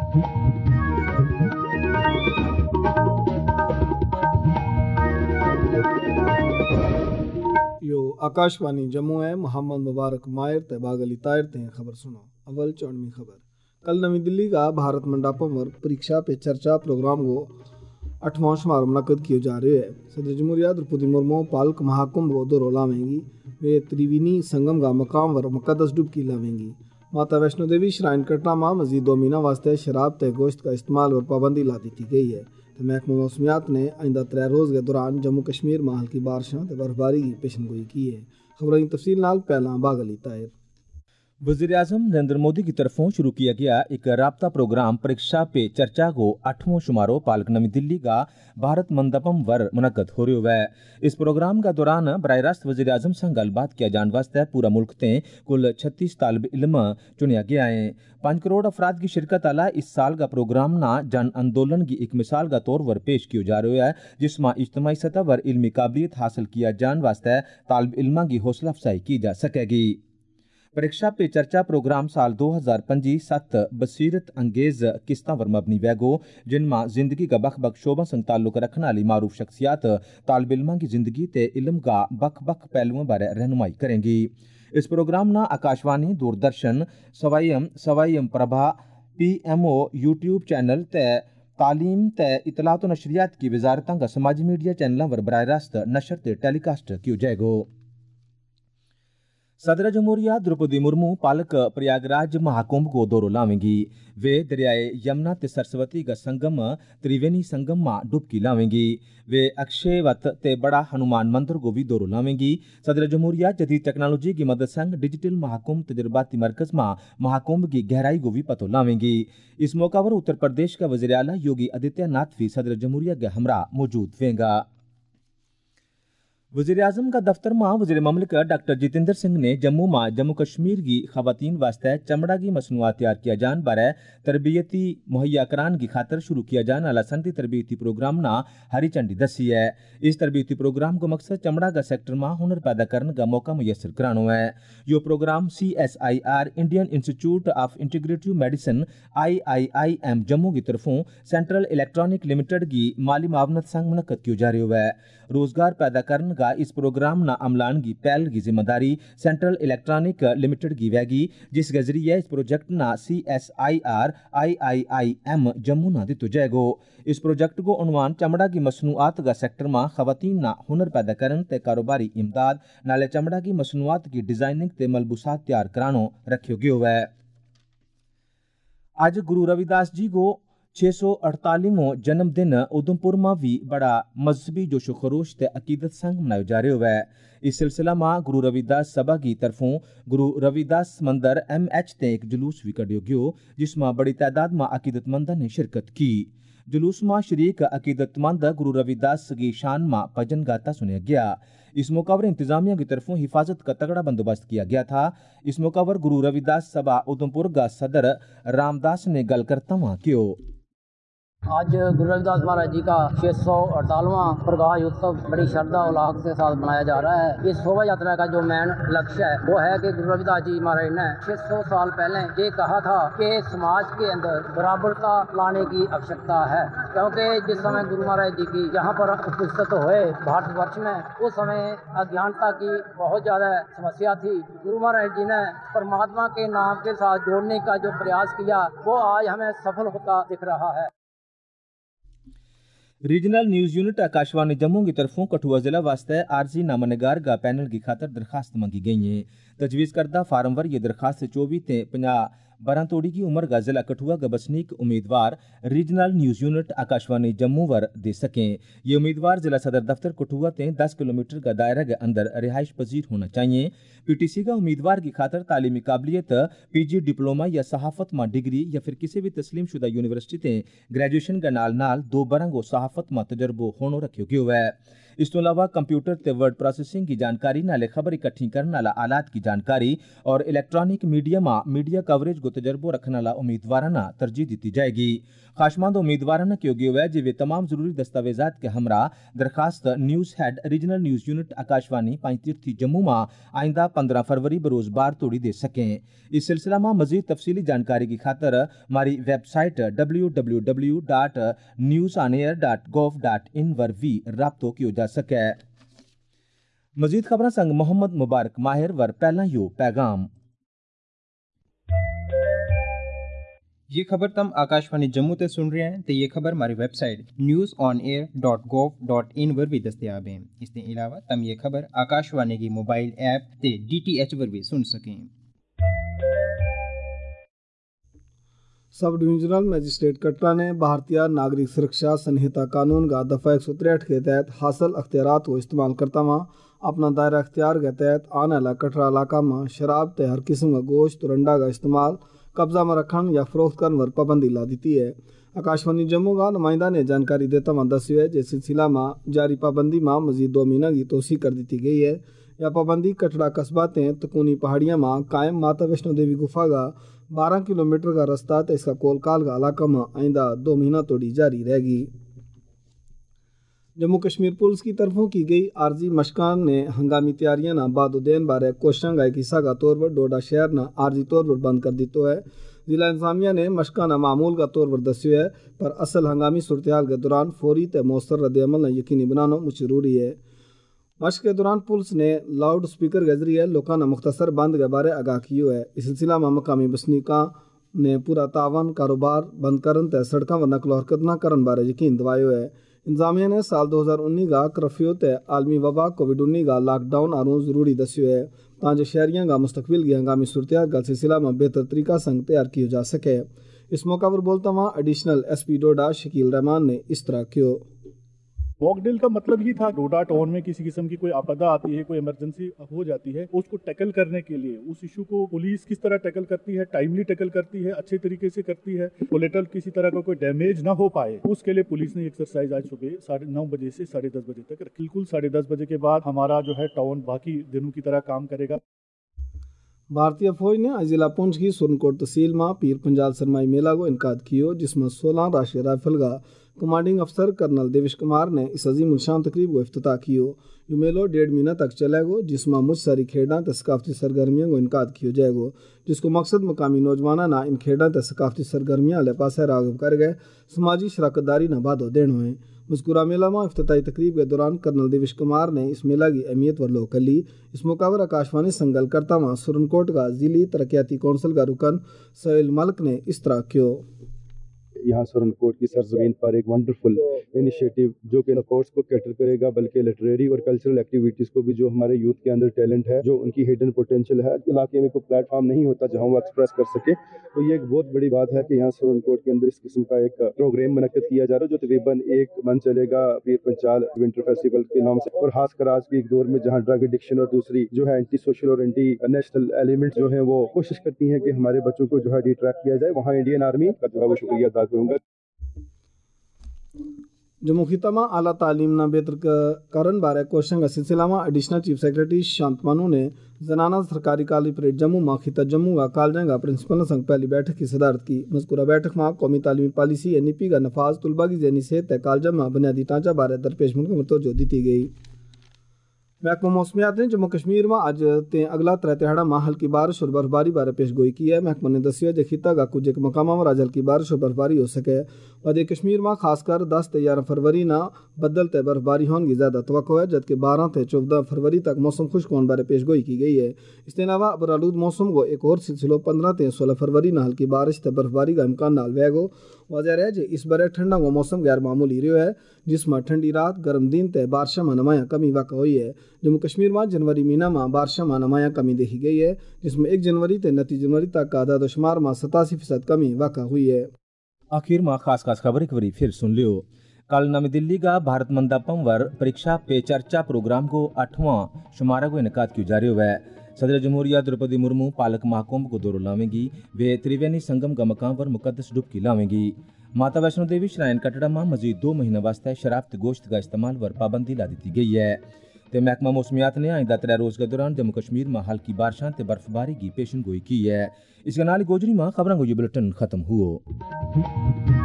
यो आकाशवाणी जम्मू है। मोहम्मद मुबारक मायर तबाग अली तायर ते खबर सुनो। अव्वल चौड़वी खबर। कल नई दिल्ली का भारत मंडपम पर परीक्षा पे चर्चा प्रोग्राम को 8वां शुमार मुनक़द किया जा रहा है। सदर जमहूरिया द्रौपदी मुर्मू पालक महाकुंभ को दौरो लावेंगी। वे त्रिवेणी संगम का मकाम पर मुकद्दस डुबकी लावेंगी। माता वैष्णो देवी श्राइन कटरा में मजीद 2 महीना वास्ते शराब ते गोश्त का इस्तेमाल और पाबंदी ला दी गई है। तो महकमा मौसमियात ने आइंदा 3 रोज़ के दौरान जम्मू कश्मीर में हल्की बारिशों ते बर्फबारी की पेशनगोई की है। खबरों की तफसील नाल पहला बागली तायर। वज़ीर-ए-आज़म नरेंद्र मोदी की तरफों शुरू किया गया एक राब्ता प्रोग्राम परीक्षा पे चर्चा को 8वां शुमारो पालक नई दिल्ली का भारत मंडपम वर मुनक़द हो रहा है। इस प्रोग्राम का दौरान बराह रास्त वज़ीर-ए-आज़म से गलबात किया जाने वास्ते पूरा मुल्क ते कुल 36 तालिब इल्म चुनिया गया है। 5 करोड़ अफराद की शिरकत वाला इस साल का प्रोग्राम ना जन आंदोलन की एक मिसाल का तौर पर पेश किया जा रहा है, जिसमें इज्तिमाई सतह पर इल्मी काबिलियत हासिल किया जाने वास्ते तालिब इल्मा की हौसला अफजाई की जा सकेगी। परीक्षा पे चर्चा प्रोग्राम साल 2025-7 बसीरत अंगेज किस्तां पर मबनी वैगो, जिनमें जिंदगी का बख बख शोबा संग ताल्लुक रखने वाली मारूफ शख्सियात तालिब इल्मां की जिंदगी ते इल्म का बख बख पहलुओं बारे रहनुमाई करेंगी। इस प्रोग्राम ना Akashvani, Doordarshan, Swayam Prabha, PMO YouTube channel ते तालीम ते इतलात व नशरियात की वजारतां का समाजी मीडिया चैनलों पर बराह रास्त नशर ते टेलीकास्ट किया जाएगा। सदर जमहूरिया द्रौपदी मुर्मू पालक प्रयागराज महाकुंभ को दौरो लावेंगी। वे दरियाए यमुना ते सरस्वती का संगम त्रिवेणी संगम में डुबकी लावेंगी। वे अक्षयवत ते बड़ा हनुमान मंदिर को भी दौरो लावेंगी। सदर जमहूरिया जदीद टेक्नोलॉजी की मदद संग डिजिटल महाकुंभ तजर्बाती मरकज में महाकुंभ की गहराई को भी पतो लावेंगी। इस मौका पर उत्तर प्रदेश का वज़ीर आला योगी आदित्यनाथ भी सदर जमहूरिया के हमरा मौजूद होंगे। वज़ीर-ए-आज़म का दफ्तर में वज़ीर ममलिकत डॉक्टर जितेंद्र सिंह ने जम्मू में जम्मू कश्मीर की खवातीन वास्ते चमड़ा की मसनूआत तैयार किया जाने बारे तरबियती मुहैया करान की खातर शुरू किया जाने वाला सनती तरबियती प्रोग्राम ना हरी झंडी दसी है। इस तरबियती प्रोग्राम का मकसद चमड़ा का सेक्टर में हुनर पैदा करने का मौका मुयसर कराना है। यो program CSIR Indian institute of integrative medicine IIIM Jammu की तरफों सेंट्रल इलेक्ट्रॉनिक लिमिटेड की माली मावनत संग मुनक़द किया जा रहा है। रोजगार पैदा करने का इस प्रोग्राम ना अमलान की पहल की जिम्मेदारी सेंट्रल इलेक्ट्रॉनिक लिमिटेड की वैगी, जिसके जरिए इस प्रोजेक्ट ना CSIR IIIM जम्मू ना दितो जाएगो। इस प्रोजेक्ट को उन्वान चमड़ा की मसनूआत का सेक्टर में खवातीन ना हुनर पैदा करने ते कारोबारी इमदाद नाले चमड़ा की मसनूआत की डिजाइनिंग ते मलबूसात तैयार करानो रखियो गयो है। आज गुरु रविदास जी को 648वां जन्मदिन उधमपुर में भी बड़ा मजहबी जोशो खरोश ते अकीदत संग मनाया जा रहा है। इस सिलसिला में गुरु रविदास सभा की तरफों गुरु रविदास मंदिर MH ते एक जुलूस भी कढ़ियो गयो, जिसमें बड़ी तादाद में अकीदतमंद ने शिरकत की। जुलूस में शरीक अकीदतमंद गुरु रविदास की शान में भजन गाता सुना गया। इस मौका पर इंतजामिया की तरफों हिफाजत का तगड़ा बंदोबस्त किया गया था। इस मौका पर गुरु रविदास सभा उधमपुर का सदर रामदास ने गल करता वहाँ क्यों आज गुरु रविदास महाराज जी का 648वां प्रकाश उत्सव बड़ी श्रद्धा उल्लास के साथ मनाया जा रहा है। इस शोभा यात्रा का जो मेन लक्ष्य है वो है कि गुरु रविदास जी महाराज ने 600 साल पहले ये कहा था कि समाज के अंदर बराबरता लाने की आवश्यकता है, क्योंकि जिस समय गुरु महाराज जी की यहाँ पर उपस्थित हुए भारतवर्ष में, उस समय अज्ञानता की बहुत ज्यादा समस्या थी। गुरु महाराज जी ने परमात्मा के नाम के साथ जोड़ने का जो प्रयास किया वो आज हमें सफल होता दिख रहा है। Regional news unit Akashvani Jammu की तरफों कठुआ जिला वास्ते आरजी नामनगार का पैनल की खातर दरखास्त मांगी गई है। तजवीज़ करदा फार्म पर यह दरखास्त 24 ते 50 12 तोड़ी की उम्र का जिला कठुआ का बसनीक उम्मीदवार regional news unit Akashvani Jammu वर दे सकें। ये उम्मीदवार जिला सदर दफ्तर कठुआ ते 10 किलोमीटर का दायरा के अंदर रिहाइश पजीर होना चाहिए। PTC का उम्मीदवार की खातर तालीमी काबिलियत PG डिप्लोमा या सहाफत में डिग्री या फिर किसी भी तस्लीम शुदा यूनिवर्सिटी ते ग्रेजुएशन का नाल 2 बरंगो सहाफत में तजर्बो होनो रखियो गयो है। ਇਸ ਤੋਂ ਇਲਾਵਾ ਕੰਪਿਊਟਰ ਤੇ ਵਰਡ ਪ੍ਰੋਸੈਸਿੰਗ ਦੀ ਜਾਣਕਾਰੀ ਨਾਲੇ ਖਬਰ ਇਕੱਠੀ ਕਰਨ ਵਾਲਾ ਆਲਾਤ की जानकारी और इलेक्ट्रॉनिक मीडिया में मीडिया कवरेज को तजर्बो रखने वाला उम्मीदवार न तरजीह दी जाएगी। खाशमंद उम्मीदवार न क्यों गया है जे तमाम जरूरी दस्तावेजात के हमरा दरखास्त news head regional news unit Akashvani Panchtirthi Jammu में आइंदा 15 फरवरी बरोज बार तोड़ी दे सकें। इस सिलसिला में मजीद तफसीली जानकारी की खातर हमारी वेबसाइट www.newsonair.gov.in पर भी राब्तो किया जा सके। मजीद खबर संग मोहम्मद मुबारक माहिर वर पहला यो पैगाम। ये खबर तम आकाशवाणी जम्मू ते सुन रहे हैं तो ये खबर हमारी वेबसाइट newsonair.gov.in पर भी दस्तयाब है। इसके अलावा तम ये खबर आकाशवाणी की मोबाइल ऐप ते DTH पर भी सुन सकें। सब डिविजनल मजिस्ट्रेट कटरा ने भारतीय नागरिक सुरक्षा संहिता कानून का दफ़ा 163 के तहत हासिल अख्तियारात को इस्तेमाल करता हुआ अपना दायरा अख्तियार के तहत आने वाला कटरा इलाका में शराब ते हर किस्म का गोश्त और अंडा का इस्तेमाल कब्जा में रखने या फरोख्त करने पर पाबंदी ला दी है। आकाशवाणी जम्मू का नुमाइंदा ने जानकारी देता हुआ दस्या है जिस सिलसिला में जारी पाबंदी में मजीद 2 महीना की तोसी कर दी गई है। यह पाबंदी कटरा कस्बा ते तकूनी पहाड़ियाँ में कायम माता वैष्णो देवी गुफा का 12 किलोमीटर का रास्ता तो इसका कोलकाल का इलाका में आइंदा 2 महीना तोड़ी जारी रहेगी। जम्मू कश्मीर पुलिस की तरफों की गई आर्जी मशकान ने हंगामी तैयारियां न बादुदेन बारे कोशिशां का एक हिस्सा का तौर पर डोडा शहर न आर्जी तौर पर बंद कर दी है। जिला इंतजामिया ने मशकान मामूल का तौर पर दस्यो है पर असल हंगामी सूरत हाल के दौरान फौरी ते मौसर रद्द-ए-अमल न यकीनी बनाना मुझ जरूरी है। मश्क के दौरान पुलिस ने लाउड स्पीकर के जरिए लोगों ने मुख्तसर बंद के बारे आगाह किया है। इस सिलसिला में मकामी बसनीका ने पूरा तावन कारोबार बंद करन ते सड़कों पर नकलो हरकत न करन बारे यकीन दिवायो है। इंतजामिया ने साल 2019 का कर्फ्यू ते आलमी वबा कोविड-19 का लॉकडाउन आरों जरूरी दस्यो है ताकि शहरियों का मुस्तकबिल की हंगामी सूरत का सिलसिला में बेहतर तरीका संग तैयार किया जा सके। इस मौका पर बोलता हुआ एडिशनल SP डोडा शकील रहमान ने इस तरह किया। मॉकड्रिल का मतलब ही था डोडा टाउन में किसी किस्म की कोई आपदा आती है, कोई इमरजेंसी हो जाती है, उसको टैकल करने के लिए उस इशू को पुलिस किस तरह टैकल करती है, टाइमली टैकल करती है, अच्छे तरीके से करती है, कोलेटरल किसी तरह का कोई डैमेज ना हो पाए, उसके लिए पुलिस ने एक्सरसाइज आज सुबह 9:30 बजे से 10:30 बजे तक बिल्कुल 10:30 बजे के बाद हमारा जो है टाउन बाकी दिनों की तरह काम करेगा। भारतीय फौज ने आज जिला पुंछ की सुरनकोट तहसील में पीर पंजाल सरमाई मेला को इनकाद किया जिसमें 16 राष्ट्रीय राइफल का कमांडिंग अफसर कर्नल देवेश कुमार ने इस अजीम उलशान तकरीब को इफ्तिताह किया। ये मेलो 1.5 महीना तक चलेगा जिसमें मुझ सारी खेड़ा ते सकाफती सरगर्मियों को इनकाद किया जाएगा जिसको मकसद मकामी नौजवानों ना इन खेड़ा ते सकाफती सरगर्मियों वाले पास राग़िब कर गए समाजी शराकतदारी न बाधो देना है। मज़कूरा मेला में इफ्तिताही तकरीब के दौरान कर्नल देवेश कुमार ने इस मेला की अहमियत पर लो कर ली। इस मौका पर आकाशवाणी संगल करता हुआ सुरनकोट का जिली तरक्याती कौंसिल का रुकन सोहेल मलिक ने इस तरह किया। यहाँ सुरनकोट की सरजमीन पर एक वंडरफुल इनिशिएटिव जो कि स्पोर्ट्स को कैटर करेगा बल्कि लिटरेरी और कल्चरल एक्टिविटीज़ को भी जो हमारे यूथ के अंदर टैलेंट है, जो उनकी हिडन पोटेंशियल है, इलाके में कोई प्लेटफॉर्म नहीं होता जहाँ वो एक्सप्रेस कर सके। तो ये एक बहुत बड़ी बात है कि यहाँ सुरनकोट के अंदर इस किस्म का एक प्रोग्राम मुनक्किद किया जा रहा है जो तकरीबन 1 मंथ चलेगा पीर पंचाल विंटर फेस्टिवल के नाम से। और खास कर आज के एक दौर में जहाँ ड्रग एडिक्शन और दूसरी जो है एंटी सोशल और एंटी नेशनल एलिमेंट जो है वो कोशिश करती है कि हमारे बच्चों को जो है डिट्रैक्ट किया जाए, वहाँ इंडियन आर्मी का जो है वो शुक्रिया अदा करूँगा। जम्मू खिता में आला तालीम न बेहतर करन बारे कोशिशों का सिलसिला में एडिशनल चीफ सेक्रेटरी शांतमानू ने जनाना सरकारी कॉलेज परेड जम्मू में खिता जम्मू का कॉलेज का प्रिंसिपल संग पहली बैठक की सदारत की। मज़कूरा बैठक में कौमी तालीमी पॉलिसी NEP का नफाज तुलबा की जहनी सेहत कॉलेज में बुनियादी ढांचा बारे दरपेश मुल्क तवज्जो दी गई। महकमा मौसमियात ने जम्मू कश्मीर में आज ते अगला 3 तिहाड़ा में हल्की बारिश और बर्फबारी बारे पेश गोई की है। महकमा ने दसिया कि खिता का कुछ एक मकामा में आज हल्की बारिश और बर्फबारी हो सके। वादी कश्मीर में खासकर 10 ते 11 फरवरी ना बदल ते बर्फबारी होने की ज़्यादा तवक्को है जबकि 12 ते 14 फरवरी तक मौसम खुश्क होने बारे पेश गोई की गई है। इसके अलावा अबरालूद मौसम को एक और सिलसिलो 15 ते 16 फरवरी ना हल्की बारिश ते बर्फबारी का इम्कान नाल वेगो। वजह है कि इस बार ठंडा को मौसम गैर मामूली रहो है जिसमें ठंडी रात गर्म दिन ते बारिश में नमाया कमी वाक़ हुई है। जम्मू कश्मीर में जनवरी महीना में बारिश में नमाया कमी देखी गई है जिसमें 1 जनवरी ते 29 जनवरी तक का आदाद शुमार में 87% कमी वाक़ हुई है। आखिर में खास खबर एक बारी फिर सुन लियो। कल नवी दिल्ली का भारत मंडपम वर परीक्षा पे चर्चा प्रोग्राम को 8वां शुमारा को इनकाद किया जा रहा है। सदर जमहूरिया द्रौपदी मुर्मू पालक महाकुंभ को दौरो लावेंगी। वे त्रिवेणी संगम का मकाम पर मुकद्दस डुबकी लावेंगी। माता वैष्णो देवी श्राइन कटड़ा में मजीद 2 महीने वास्ते शराब ते गोश्त का इस्तेमाल पर पाबंदी ला दी गई है। ते महकमा मौसमियात ने आइंदा 3 रोज के दौरान जम्मू कश्मीर में हल्की बारिशां ते बर्फबारी की पेशन गोई की है। इसके नाल गोजरी में खबरों को ये बुलेटिन खत्म हुआ।